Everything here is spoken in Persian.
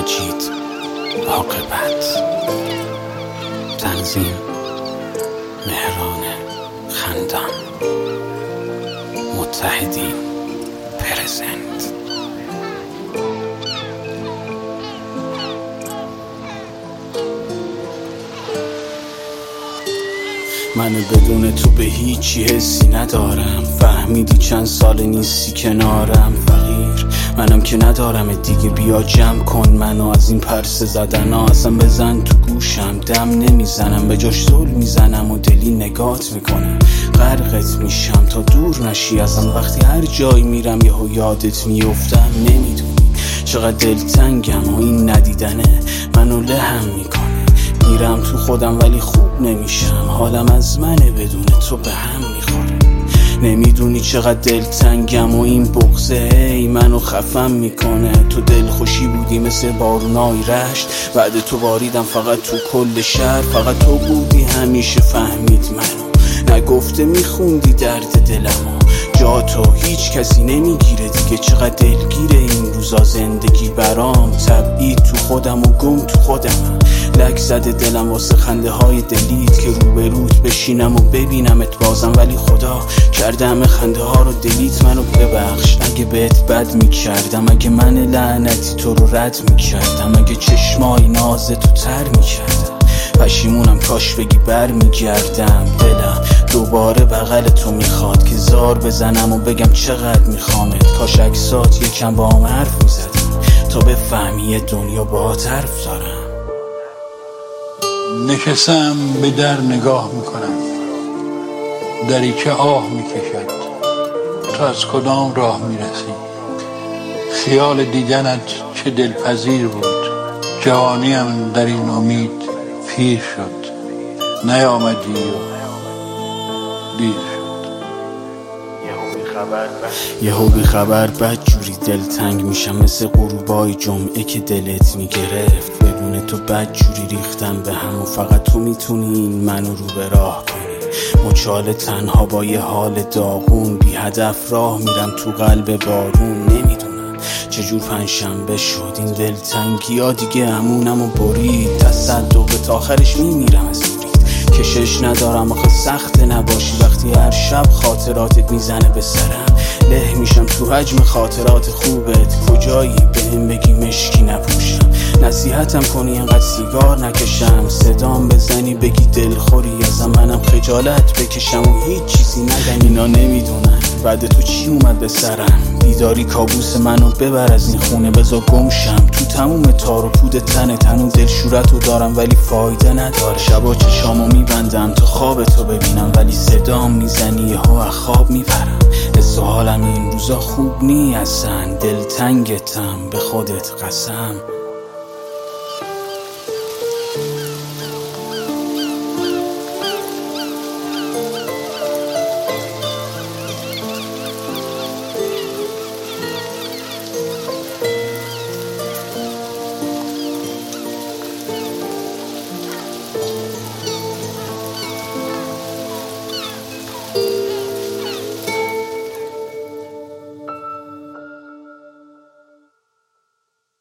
مجید عاقبت. تنظیم مهران خندان. متحدین پرزنت. من بدون تو به هیچی حسی ندارم. فهمیدی چند سال نیستی کنارم فقیر. منم که ندارم دیگه، بیا جمع کن منو از این پرسه زدن ها. اصلا بزن تو گوشم، دم نمیزنم، به جاش زل میزنم و دلی نگات میکنم. غرقت میشم تا دور نشی ازم. وقتی هر جایی میرم یهو یادت میافتم. نمیدونی چقدر دلتنگم و این ندیدنه منو لهم میکنه. میرم تو خودم ولی خوب نمیشم. حالم از منه بدون تو به هم میخوره. نمیدونی چقدر دلتنگم و این بغضه ای منو خفم میکنه. تو دلخوشی بودی مثل بارونای رشت، بعد تو باریدم فقط تو کل شهر. فقط تو بودی همیشه فهمید منو، نگفته میخوندی درد دلمو. جا تو هیچ کسی نمیگیره دیگه. چقدر دلگیره این روزا زندگی برام. تبعید تو خودم و گم تو خودم. لک زده دلم واسه خنده های دلیت که روبروت بشینم و ببینمت بازم. ولی خدا کرده همه خنده ها رو دلیت. منو ببخش اگه بهت بد میکردم، اگه من لعنتی تو رو رد میکردم، اگه چشمای ناز تو تر میکردم. پشیمونم کاش بگی بر میگردم. دلم دوباره بغل تو میخواد که زار بزنم و بگم چقدر میخوامت. کاش عکسات یکم با هم حرف میزدم تا بفهمی دنیا با حرف دارم. نشستم به در نگاه میکنم، دری که آه میکشد. تو از کدام راه میرسی؟ خیال دیدنت چه دلپذیر بود. جوانیم در این امید پیر شد. نیامدی و دیر شد. یهو بی خبر بد جوری دلتنگ میشم، مثل غروبای جمعه که دلت میگرفت. بدون تو بد جوری ریختم به هم و فقط تو میتونی این منو رو به راه کنی. مچاله تنها با یه حال داغون، بی هدف راه میرم تو قلب بارون. نمیدونم چجور پنجشنبه شد این دلتنگی ها دیگه همونم و برید. تصدق تا آخرش میمیرم از کشش ندارم آخه سخت نباشی. وقتی هر شب خاطراتت میزنه به سرم، له میشم تو حجم خاطرات خوبت. کجایی بهم بگی مشکی نپوشم، نصیحتم کنی انقدر سیگار نکشم، صدام بزنی بگی دلخوری ازم، منم خجالت بکشم و هیچ چیزی نگم. اینا نمیدونن بعد تو چی اومد به سرم. بیداری کابوس منو ببر از این خونه، بذار گمشم تو تموم تار و پود تنت. هنوز دلشورتو دارم ولی فایده نداره. شبا چشامو میبندم تا خواب تو ببینم، ولی صدام میزنی یهو از خواب میپرم. حس و حالم این روزا خوب نی اصلا، دلتنگتم به خودت قسم.